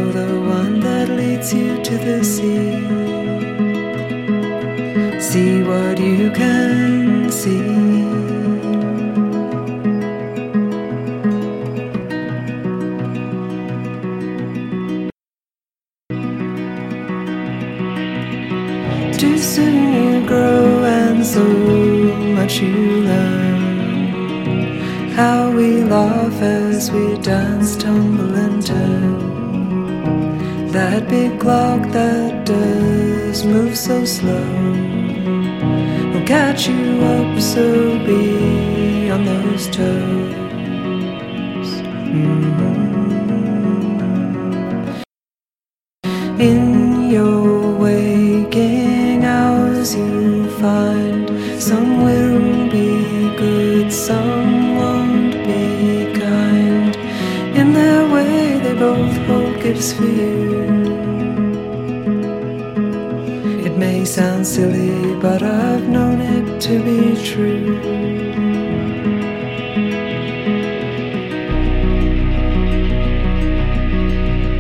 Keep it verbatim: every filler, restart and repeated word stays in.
the one that leads you to the sea. See what you can see. Too soon you grow and so much you learn. How we laugh as we dance, tumble and turn. That big clock that does move so slow will catch you up, so be on those toes. Mm-hmm. In your waking hours you find some will be good, some won't be kind. In their way they both hold gifts for you. It may sound silly, but I've known it to be true.